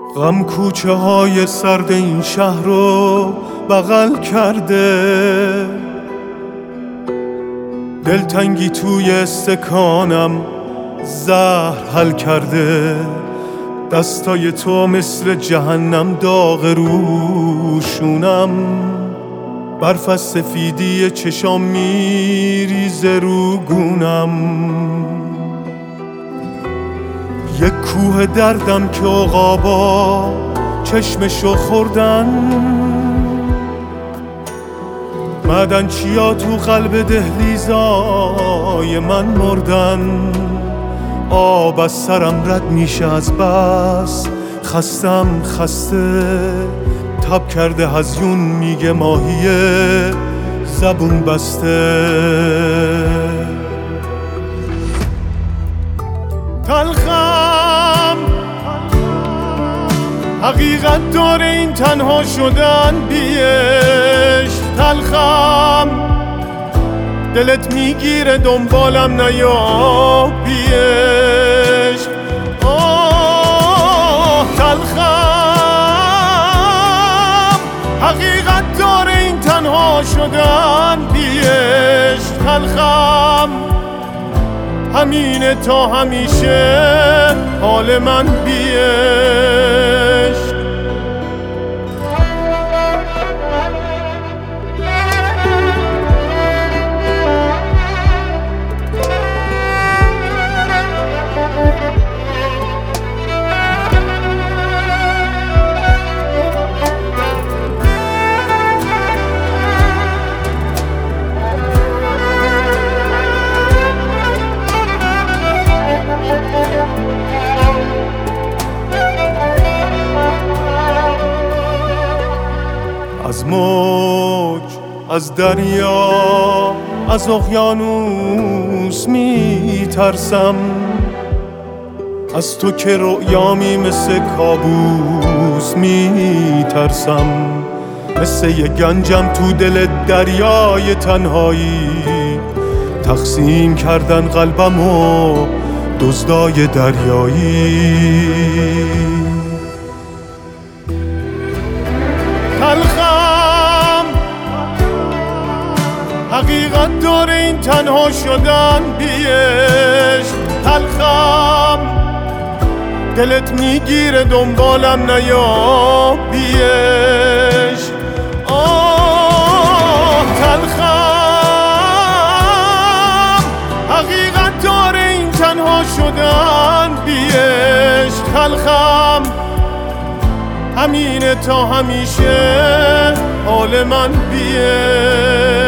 غم کوچه های سرد این شهر رو بغل کرده، دلتنگی توی استکانم زهر حل کرده. دستای تو مثل جهنم داغ روشونم، برف از سفیدی چشام میریزه رو گونم. یک کوه دردم که عقابا چشمشو خوردن، معدن چیا تو قلب دهلیزای من مردن. آب از سرم رد میشه از بس خستم خسته، تب کرده هزیون میگه ماهیه زبون بسته. تلخم حقیقت داره این تنها شدن بیش. تلخم دلت میگیره دنبالم نیا بیش. تلخم حقیقت داره این تنها شدن بیش. تلخم همینه تا همیشه حال من بیش. از موج، از دریا، از اقیانوس میترسم، از تو که رؤیامی مثل کابوس میترسم. مثل یه گنجم تو دل دریای تنهایی، تقسیم کردن قلبمو دزدای دریایی. تلخم حقیقت داره این تنها شدن بیش. تلخم دلت میگیره دنبالم نیا بیش. تلخم حقیقت داره این تنها شدن بیش. تلخم همینه تا همیشه حال من بیش.